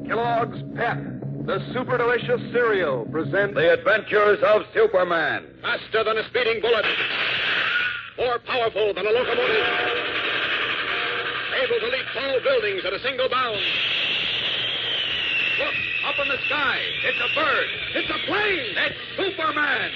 Kellogg's Pep, the super delicious cereal, presents The Adventures of Superman. Faster than a speeding bullet. More powerful than a locomotive. Able to leap tall buildings at a single bound. Look, up in the sky. It's a bird. It's a plane. It's Superman.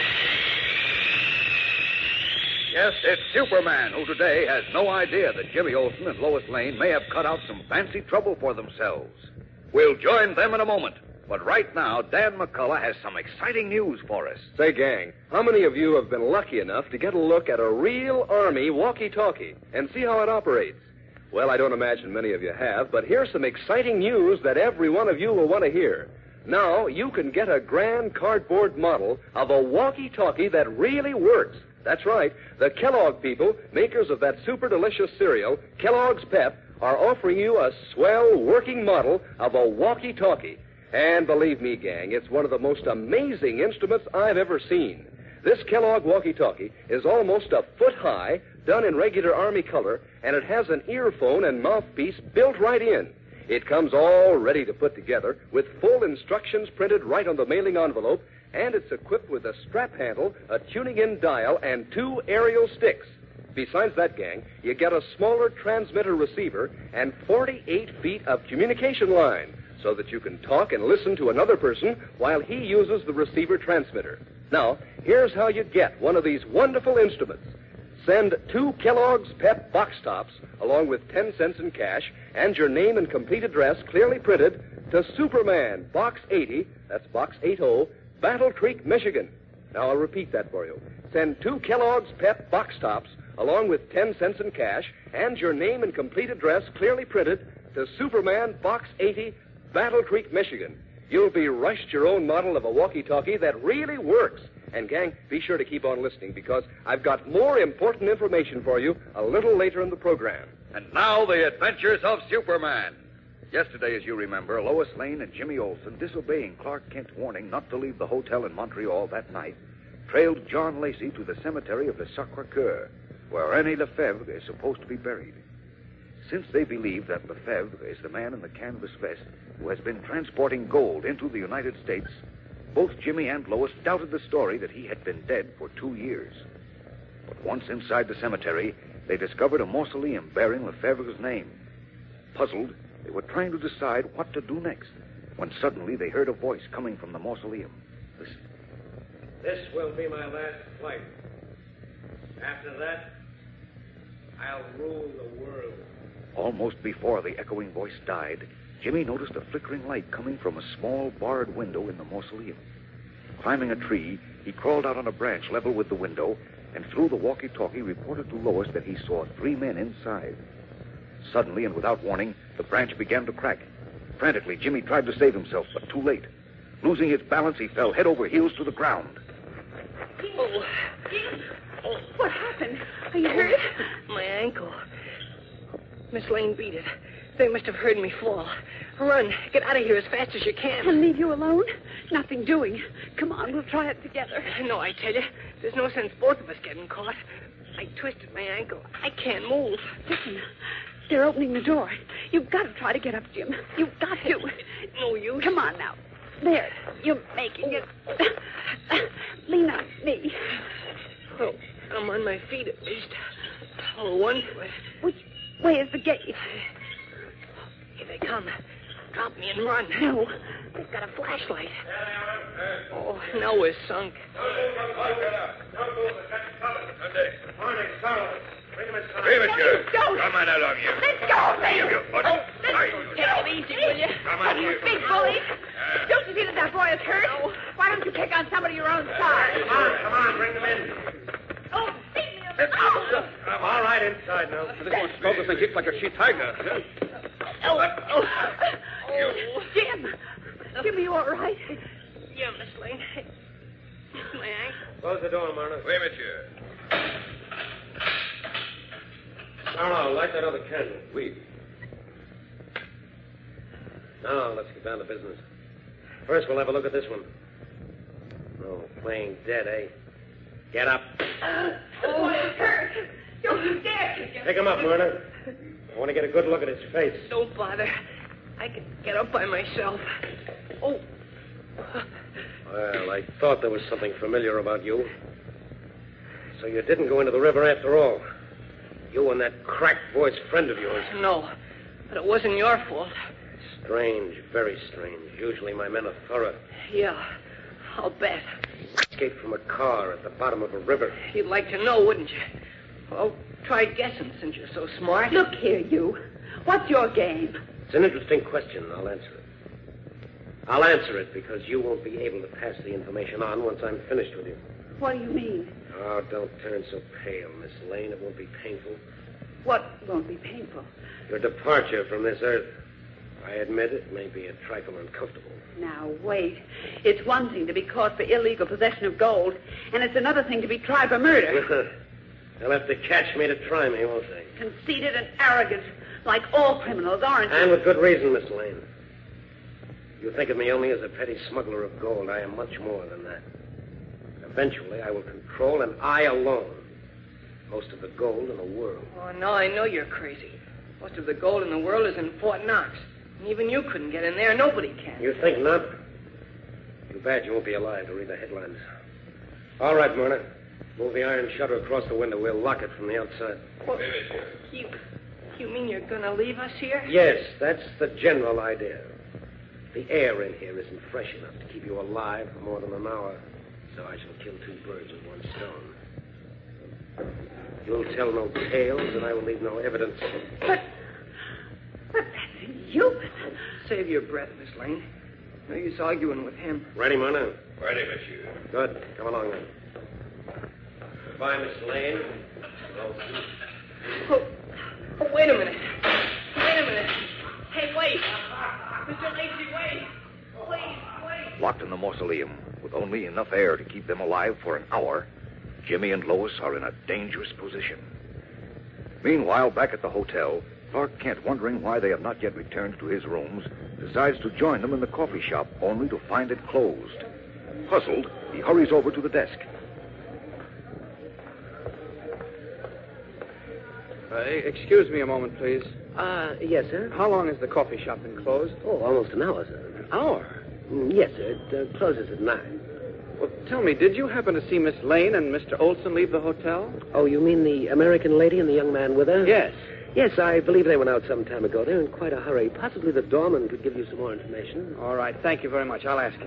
Yes, it's Superman, who today has no idea that Jimmy Olsen and Lois Lane may have cut out some fancy trouble for themselves. We'll join them in a moment. But right now, Dan McCullough has some exciting news for us. Say, gang, how many of you have been lucky enough to get a look at a real Army walkie-talkie and see how it operates? Well, I don't imagine many of you have, but here's some exciting news that every one of you will want to hear. Now, you can get a grand cardboard model of a walkie-talkie that really works. That's right. The Kellogg people, makers of that super delicious cereal, Kellogg's Pep, are offering you a swell working model of a walkie-talkie. And believe me, gang, it's one of the most amazing instruments I've ever seen. This Kellogg walkie-talkie is almost a foot high, done in regular Army color, and it has an earphone and mouthpiece built right in. It comes all ready to put together with full instructions printed right on the mailing envelope, and it's equipped with a strap handle, a tuning-in dial, and 2 aerial sticks. Besides that, gang, you get a smaller transmitter receiver and 48 feet of communication line so that you can talk and listen to another person while he uses the receiver transmitter. Now, here's how you get one of these wonderful instruments. Send 2 Kellogg's Pep box tops along with 10 cents in cash and your name and complete address clearly printed to Superman, Box 80, that's Box 80, Battle Creek, Michigan. Now, I'll repeat that for you. Send 2 Kellogg's Pep box tops along with 10 cents in cash and your name and complete address clearly printed to Superman, Box 80, Battle Creek, Michigan. You'll be rushed your own model of a walkie-talkie that really works. And, gang, be sure to keep on listening because I've got more important information for you a little later in the program. And now, The Adventures of Superman. Yesterday, as you remember, Lois Lane and Jimmy Olsen, disobeying Clark Kent's warning not to leave the hotel in Montreal that night, trailed John Lacey to the cemetery of the Sacre-Cœur, where René Lefebvre is supposed to be buried. Since they believe that Lefebvre is the man in the canvas vest who has been transporting gold into the United States, both Jimmy and Lois doubted the story that he had been dead for 2 years. But once inside the cemetery, they discovered a mausoleum bearing Lefebvre's name. Puzzled, they were trying to decide what to do next, when suddenly they heard a voice coming from the mausoleum. Listen. This will be my last flight. After that, I'll rule the world. Almost before the echoing voice died, Jimmy noticed a flickering light coming from a small barred window in the mausoleum. Climbing a tree, he crawled out on a branch level with the window and through the walkie-talkie reported to Lois that he saw 3 men inside. Suddenly and without warning, the branch began to crack. Frantically, Jimmy tried to save himself, but too late. Losing his balance, he fell head over heels to the ground. Oh. What happened? Are you hurt? My ankle. Miss Lane beat it. They must have heard me fall. Run. Get out of here as fast as you can. I'll leave you alone? Nothing doing. Come on, we'll try it together. No, I tell you, there's no sense both of us getting caught. I twisted my ankle. I can't move. Listen, they're opening the door. You've got to try to get up, Jim. You've got to. No use. Come on now. There, you're making it. Lean on me. Oh, I'm on my feet at least. Oh, one foot. Which way is the gate? Here they come. Drop me and run. No. They've got a flashlight. Oh, now we're sunk. Morning, Carl. Bring him inside. Hey, monsieur. Don't. Come on along here. Let go of me. Take it easy, will you? Come on here. Big bully. Don't you see that boy is hurt? Why don't you pick on somebody your own size? Come on, bring them in. Oh, beat me. Oh. All right, inside now. This one smokes and kicks like a she-tiger. Jim. Jim, are you all right? Yeah, Miss Lane. My ankle. Close the door, Marna. Oui, monsieur. Carl, light that other candle. Oui. Now, let's get down to business. First, we'll have a look at this one. Oh, playing dead, eh? Get up. Oh, it's hurt. Don't you dare kick him. Pick him up, Myrna. I want to get a good look at his face. Don't bother. I can get up by myself. Oh. Well, I thought there was something familiar about you. So you didn't go into the river after all. You and that cracked-voiced friend of yours. No, but it wasn't your fault. Strange, very strange. Usually my men are thorough. Yeah, I'll bet. Escaped from a car at the bottom of a river. You'd like to know, wouldn't you? Well, try guessing since you're so smart. Look here, you. What's your game? It's an interesting question. I'll answer it. I'll answer it because you won't be able to pass the information on once I'm finished with you. What do you mean? Oh, don't turn so pale, Miss Lane. It won't be painful. What won't be painful? Your departure from this earth. I admit it may be a trifle uncomfortable. Now, wait. It's one thing to be caught for illegal possession of gold, and it's another thing to be tried for murder. They'll have to catch me to try me, won't they? Conceited and arrogant, like all criminals, aren't you? And with good reason, Miss Lane. You think of me only as a petty smuggler of gold. I am much more than that. Eventually, I will control, and I alone, most of the gold in the world. Oh, no, I know you're crazy. Most of the gold in the world is in Fort Knox. And even you couldn't get in there. Nobody can. You think not? Too bad you won't be alive to read the headlines. All right, Myrna. Move the iron shutter across the window. We'll lock it from the outside. Well, you mean you're going to leave us here? Yes, that's the general idea. The air in here isn't fresh enough to keep you alive for more than an hour. So I shall kill two birds with one stone. You'll tell no tales, and I will leave no evidence. But that's inhuman. Save your breath, Miss Lane. No use arguing with him. Ready, Myrna? Ready, monsieur. Good. Come along, then. Goodbye, Miss Lane. Oh, wait a minute. Wait a minute. Hey, wait. Mr. Lacey, wait. Wait. Locked in the mausoleum, with only enough air to keep them alive for an hour, Jimmy and Lois are in a dangerous position. Meanwhile, back at the hotel, Clark Kent, wondering why they have not yet returned to his rooms, decides to join them in the coffee shop, only to find it closed. Puzzled, he hurries over to the desk. Excuse me a moment, please. Yes, sir? How long has the coffee shop been closed? Oh, almost an hour, sir. An hour? Yes, sir. It closes at 9. Well, tell me, did you happen to see Miss Lane and Mr. Olson leave the hotel? Oh, you mean the American lady and the young man with her? Yes. Yes, I believe they went out some time ago. They're in quite a hurry. Possibly the doorman could give you some more information. All right, thank you very much. I'll ask him.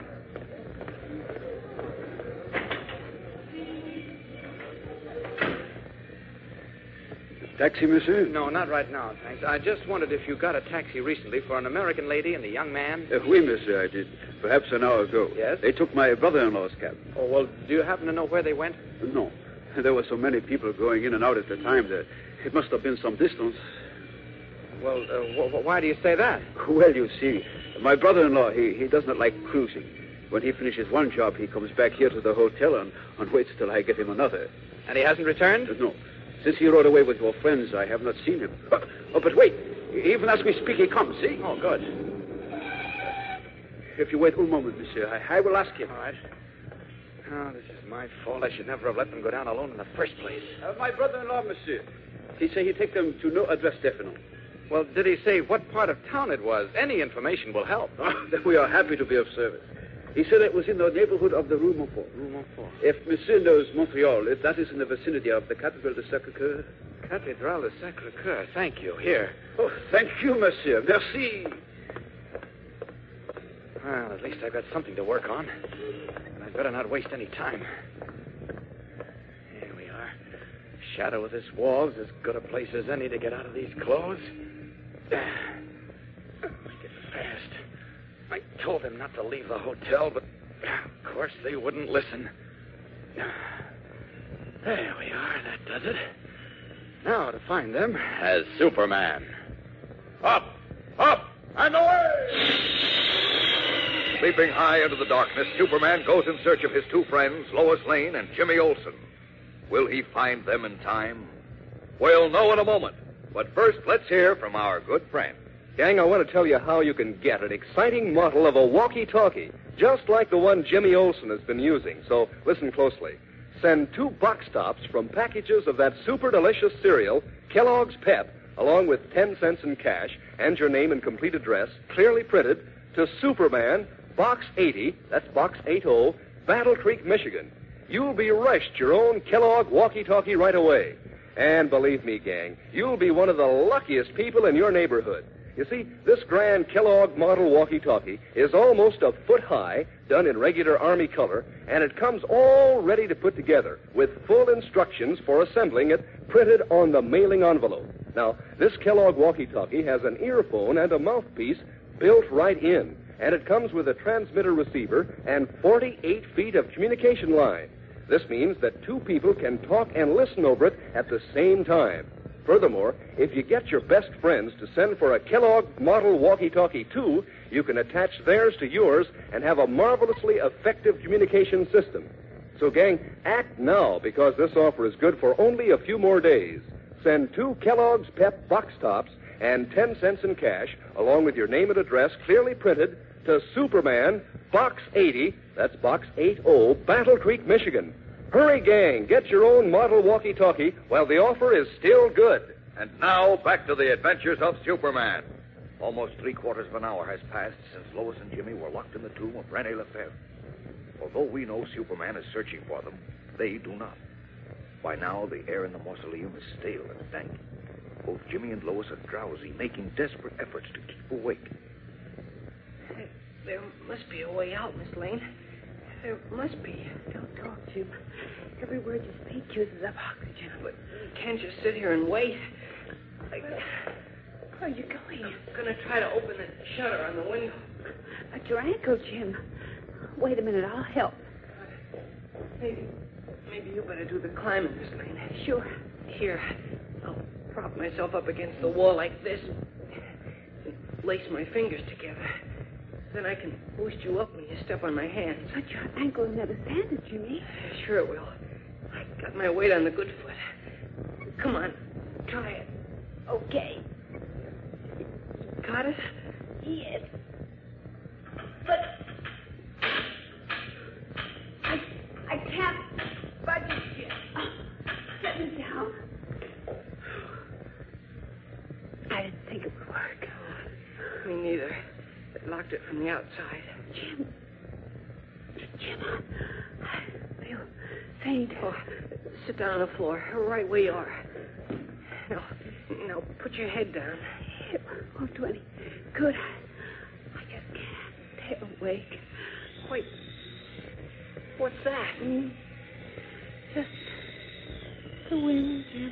Taxi, monsieur? No, not right now, thanks. I just wondered if you got a taxi recently for an American lady and a young man. Oui, monsieur, I did. Perhaps an hour ago. Yes? They took my brother-in-law's cab. Oh, well, do you happen to know where they went? No. There were so many people going in and out at the time that it must have been some distance. Well, why do you say that? Well, you see, my brother-in-law, he does not like cruising. When he finishes one job, he comes back here to the hotel and waits till I get him another. And he hasn't returned? No. Since he rode away with your friends, I have not seen him. Oh, but wait. Even as we speak, he comes, see? Oh, good. If you wait one moment, monsieur, I will ask him. All right. Oh, this is my fault. I should never have let them go down alone in the first place. My brother-in-law, monsieur. He said he'd take them to no address definite. Well, did he say what part of town it was? Any information will help. Oh, then we are happy to be of service. He said it was in the neighborhood of the Rue Montfort. Rue Montfort. If monsieur knows Montreal, if that is in the vicinity of the Cathédrale de Sacré-Cœur. Cathédrale de Sacré-Cœur. Thank you. Here. Oh, thank you, monsieur. Merci. Well, at least I've got something to work on. And I'd better not waste any time. Here we are. Shadow of this wall's as good a place as any to get out of these clothes. Make it fast. I told them not to leave the hotel, but of course they wouldn't listen. There we are. That does it. Now to find them. As Superman. Up, and away! Leaping high into the darkness, Superman goes in search of his two friends, Lois Lane and Jimmy Olsen. Will he find them in time? We'll know in a moment. But first, let's hear from our good friend. Gang, I want to tell you how you can get an exciting model of a walkie-talkie, just like the one Jimmy Olsen has been using. So listen closely. Send 2 box tops from packages of that super delicious cereal, Kellogg's Pep, along with 10 cents in cash and your name and complete address, clearly printed, to Superman, Box 80, that's Box 80, Battle Creek, Michigan. You'll be rushed your own Kellogg walkie-talkie right away. And believe me, gang, you'll be one of the luckiest people in your neighborhood. You see, this grand Kellogg model walkie-talkie is almost a foot high, done in regular Army color, and it comes all ready to put together with full instructions for assembling it printed on the mailing envelope. Now, this Kellogg walkie-talkie has an earphone and a mouthpiece built right in, and it comes with a transmitter receiver and 48 feet of communication line. This means that two people can talk and listen over it at the same time. Furthermore, if you get your best friends to send for a Kellogg model walkie-talkie too, you can attach theirs to yours and have a marvelously effective communication system. So, gang, act now, because this offer is good for only a few more days. Send 2 Kellogg's Pep box tops and 10 cents in cash, along with your name and address clearly printed, to Superman, Box 80, that's Box 80, Battle Creek, Michigan. Hurry, gang, get your own model walkie-talkie while the offer is still good. And now, back to the adventures of Superman. Almost 3/4 of an hour has passed since Lois and Jimmy were locked in the tomb of Rene Lefebvre. Although we know Superman is searching for them, they do not. By now, the air in the mausoleum is stale and dank. Both Jimmy and Lois are drowsy, making desperate efforts to keep awake. There must be a way out, Miss Lane. There must be. Don't talk, Jim. Every word you speak uses up oxygen. But you can't just sit here and wait. Where are you going? I'm going to try to open the shutter on the window. At your ankle, Jim. Wait a minute, I'll help. Maybe you better do the climbing, Miss Lane. Sure. Here, I'll prop myself up against the wall like this and lace my fingers together. Then I can boost you up when you step on my hands. But your ankle will never stand it, Jimmy. Sure it will. I got my weight on the good foot. Come on, try it. Okay. Got it? Yes. But I can't budge it, Jim. Set me down. I didn't think it would work. Me neither. It locked it from the outside. Jim, I feel faint. Oh, sit down on the floor, right where you are. Now, put your head down. It won't do any good. I just can't stay awake. Wait. What's that? Just the wind, Jim.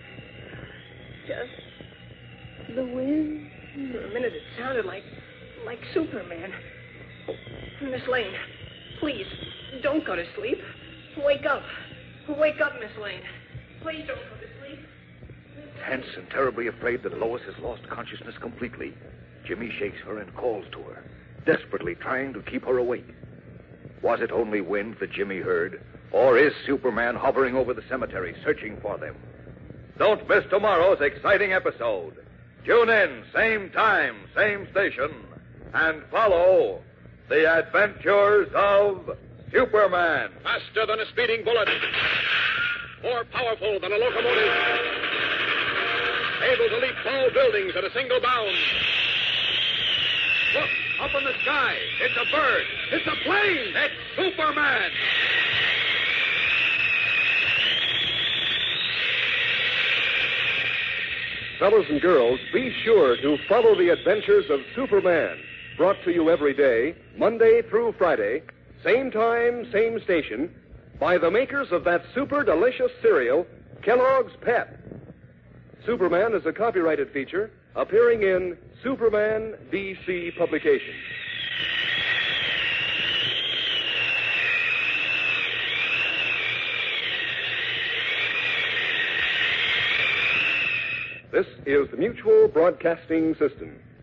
Just the wind. For a minute, it sounded like Superman. Miss Lane, please, don't go to sleep. Wake up. Wake up, Miss Lane. Please don't go to sleep. Tense and terribly afraid that Lois has lost consciousness completely, Jimmy shakes her and calls to her, desperately trying to keep her awake. Was it only wind that Jimmy heard, or is Superman hovering over the cemetery searching for them? Don't miss tomorrow's exciting episode. Tune in, same time, same station, and follow the adventures of Superman. Faster than a speeding bullet. More powerful than a locomotive. Able to leap tall buildings at a single bound. Look, up in the sky. It's a bird. It's a plane. It's Superman. Fellows and girls, be sure to follow the adventures of Superman. Brought to you every day, Monday through Friday, same time, same station, by the makers of that super delicious cereal, Kellogg's Pep. Superman is a copyrighted feature appearing in Superman DC Publications. This is the Mutual Broadcasting System.